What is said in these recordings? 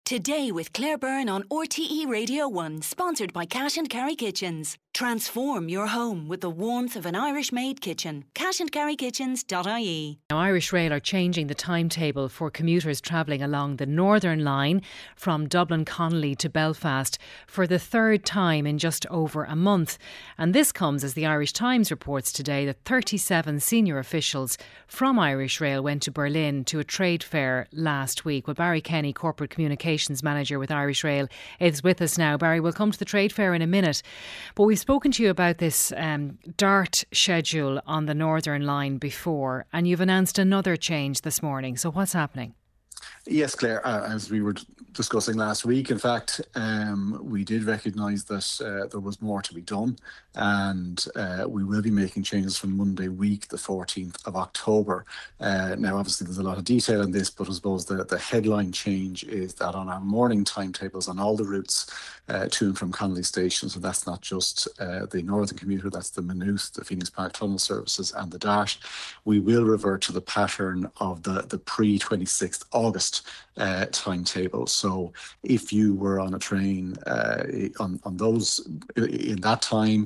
Today with Claire Byrne on RTE Radio 1, sponsored by Cash and Carry Kitchens. Transform your home with the warmth of an Irish-made kitchen. cashandcarrykitchens.ie. Now, Irish Rail are changing the timetable for commuters travelling along the Northern Line from Dublin Connolly to Belfast for the third time in just over a month. And this comes as the Irish Times reports today that 37 senior officials from Irish Rail went to Berlin to a trade fair last week. Well, Barry Kenny, Corporate Communications Manager with Irish Rail, is with us now. Barry, we'll come to the trade fair in a minute. But we've spoken to you about this DART schedule on the Northern Line before, and you've announced another change this morning. So what's happening? Yes, Claire, as we were discussing last week, in fact, we did recognise that there was more to be done, and we will be making changes from Monday week, the 14th of October. Now, obviously, there's a lot of detail in this, but I suppose the headline change is that on our morning timetables on all the routes to and from Connolly Station, so that's not just the Northern Commuter, that's the Maynooth, the Phoenix Park Tunnel Services and the DART, we will revert to the pattern of the pre-26th August timetable. So if you were on a train on those in that time,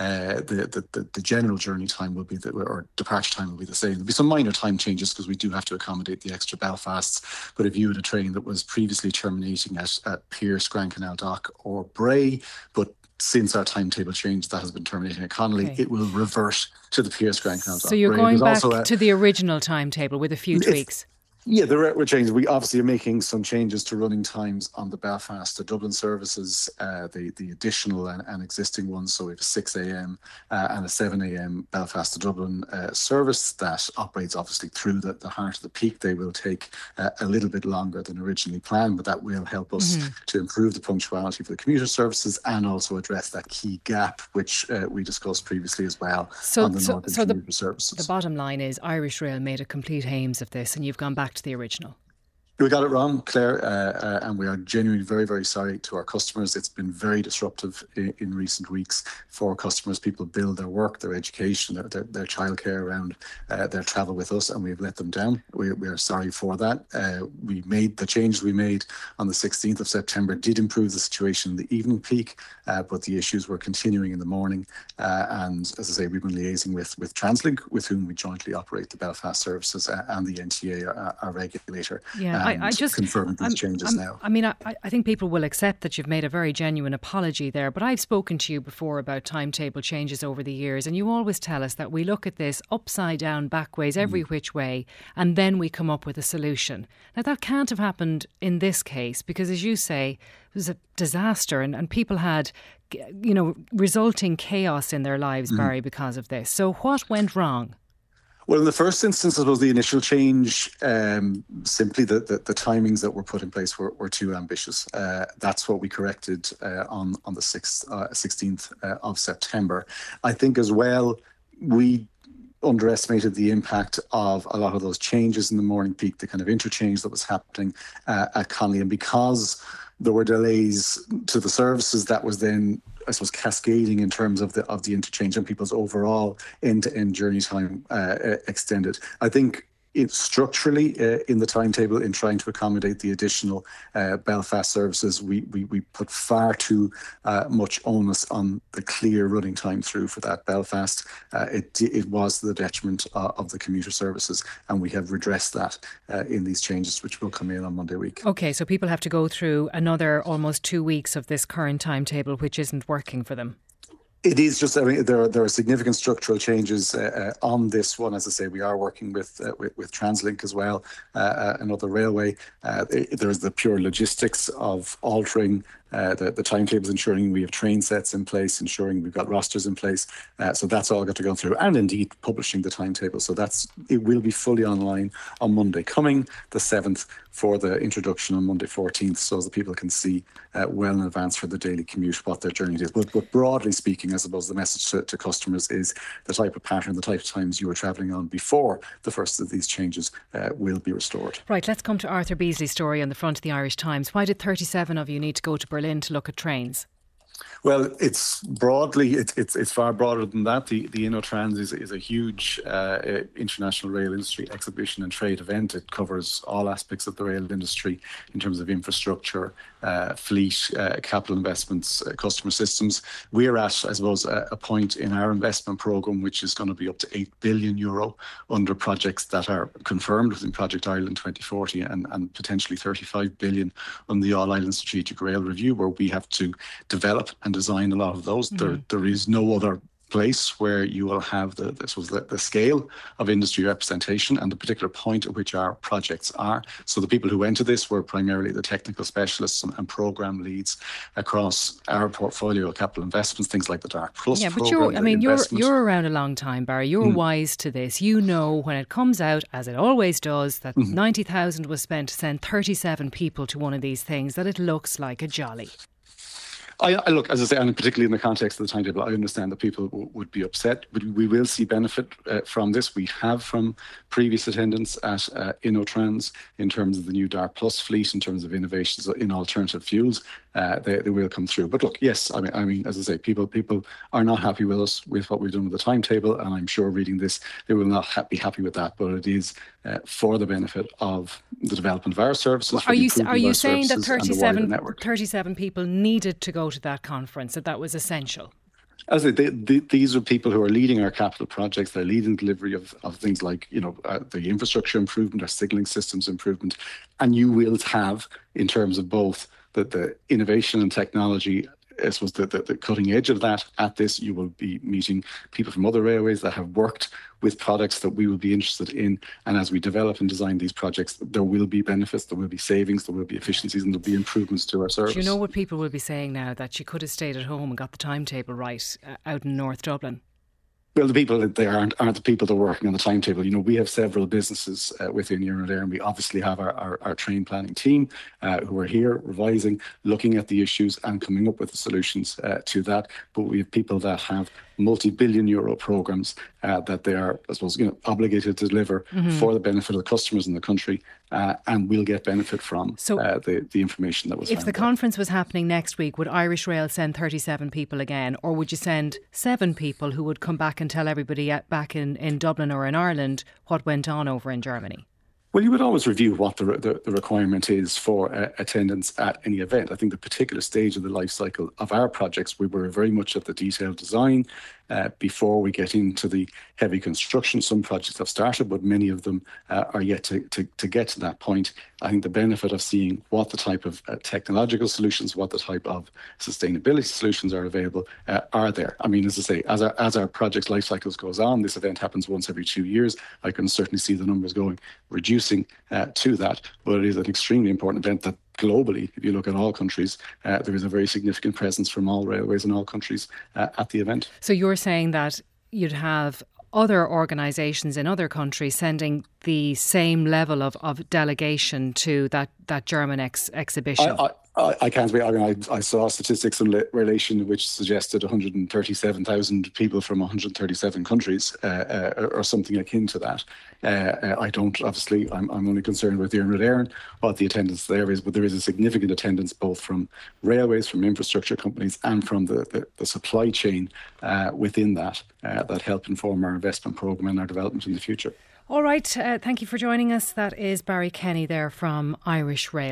the general journey time will be or departure time will be the same. There'll be some minor time changes because we do have to accommodate the extra Belfasts. But if you had a train that was previously terminating at Pearse, Grand Canal Dock or Bray, but since our timetable changed, that has been terminating at Connolly, it will revert to the Pearse, Grand Canal Dock. So you're going back to the original timetable with a few tweaks? Yeah, we're changing. We obviously are making some changes to running times on the Belfast to Dublin services, the additional and existing ones. So we have a 6 a.m. And a 7 a.m. Belfast to Dublin service that operates obviously through the heart of the peak. They will take a little bit longer than originally planned, but that will help us to improve the punctuality for the commuter services and also address that key gap, which we discussed previously as well on the Northern commuter services. The bottom line is Irish Rail made a complete Hames of this, and you've gone back to the original. We got it wrong, Claire, and we are genuinely very, very sorry to our customers. It's been very disruptive in recent weeks for customers. People build their work, their education, their childcare around their travel with us, and we've let them down. We are sorry for that. We made the changes we made on the 16th of September did improve the situation in the evening peak, but the issues were continuing in the morning. And as I say, we've been liaising with Translink, with whom we jointly operate the Belfast services, and the NTA, our regulator. Yeah. I just confirm these changes now. I mean, I think people will accept that you've made a very genuine apology there, but I've spoken to you before about timetable changes over the years, and you always tell us that we look at this upside down, back ways, every which way, and then we come up with a solution. Now, that can't have happened in this case because, as you say, it was a disaster and people had, resulting chaos in their lives, Barry, because of this. So what went wrong? Well, in the first instance, I suppose the initial change, simply the timings that were put in place were too ambitious. That's what we corrected on the 16th of September. I think as well, we underestimated the impact of a lot of those changes in the morning peak, the kind of interchange that was happening at Connolly. And because there were delays to the services, that was then, I suppose, cascading in terms of the interchange and people's overall end-to-end journey time extended. I think structurally in the timetable, in trying to accommodate the additional Belfast services, we put far too much onus on the clear running time through for that Belfast. It was to the detriment of the commuter services, and we have redressed that in these changes, which will come in on Monday week. OK, so people have to go through another almost 2 weeks of this current timetable, which isn't working for them. It is just, there are significant structural changes on this one. As I say, we are working with Translink as well, another railway. There's the pure logistics of altering the timetables, ensuring we have train sets in place, ensuring we've got rosters in place. So that's all got to go through, and indeed publishing the timetable. So it will be fully online on Monday coming, the 7th, for the introduction on Monday 14th, so that people can see well in advance for the daily commute what their journey is. But broadly speaking, I suppose the message to customers is the type of pattern, the type of times you were travelling on before the first of these changes will be restored. Right, let's come to Arthur Beasley's story on the front of the Irish Times. Why did 37 of you need to go to Berlin to look at trains? Well, it's broadly, it's far broader than that. The InnoTrans is a huge international rail industry exhibition and trade event. It covers all aspects of the rail industry in terms of infrastructure, fleet, capital investments, customer systems. We're at, I suppose, a point in our investment programme which is going to be up to €8 billion under projects that are confirmed within Project Ireland 2040 and potentially 35 billion on the All Ireland Strategic Rail Review, where we have to develop and design a lot of those. There is no other place where you will have the scale of industry representation and the particular point at which our projects are. So the people who went to this were primarily the technical specialists and program leads across our portfolio of capital investments, things like the Dark Plus program. You're around a long time, Barry. You're wise to this. You know when it comes out, as it always does, that 90,000 was spent to send 37 people to one of these things, that it looks like a jolly. I look, as I say, and particularly in the context of the timetable, I understand that people would be upset, but we will see benefit from this. We have from previous attendance at InnoTrans in terms of the new Dark Plus fleet, in terms of innovations in alternative fuels. They will come through. But look, yes, I mean, as I say, people are not happy with us with what we've done with the timetable, and I'm sure reading this, they will not be happy with that. But it is for the benefit of the development of our services. Are you saying that 37 people needed to go to that conference, that was essential? As these are people who are leading our capital projects. They're leading delivery of things like, the infrastructure improvement, our signalling systems improvement. And you will have, in terms of both the innovation and technology, I suppose the cutting edge of that at this, you will be meeting people from other railways that have worked with products that we will be interested in. And as we develop and design these projects, there will be benefits, there will be savings, there will be efficiencies, and there will be improvements to our service. Do you know what people will be saying now? That you could have stayed at home and got the timetable right out in North Dublin. Well, the people there aren't the people that are working on the timetable. We have several businesses within Iarnród Éireann, and we obviously have our train planning team who are here revising, looking at the issues and coming up with the solutions to that. But we have people that have multi-billion euro programmes that they are, I suppose, obligated to deliver for the benefit of the customers in the country, and we'll get benefit from the information that was found. If the conference was happening next week, would Irish Rail send 37 people again, or would you send 7 people who would come back and tell everybody back in Dublin or in Ireland what went on over in Germany? Well, you would always review what the requirement is for attendance at any event. I think the particular stage of the life cycle of our projects, we were very much at the detailed design before we get into the heavy construction. Some projects have started, but many of them are yet to get to that point. I think the benefit of seeing what the type of technological solutions, what the type of sustainability solutions are available are there. I mean, as I say, as our project's life cycles goes on, this event happens once every 2 years. I can certainly see the numbers reducing to that, but it is an extremely important event that globally, if you look at all countries, there is a very significant presence from all railways in all countries at the event. So you're saying that you'd have other organisations in other countries sending the same level of delegation to that German exhibition? I can't be. I mean, I saw statistics in relation which suggested 137,000 people from 137 countries, or something akin to that. I don't. Obviously, I'm only concerned with Iarnród Éireann, what the attendance there is, but there is a significant attendance both from railways, from infrastructure companies, and from the supply chain within that help inform our investment programme and our development in the future. All right. Thank you for joining us. That is Barry Kenny there from Irish Rail.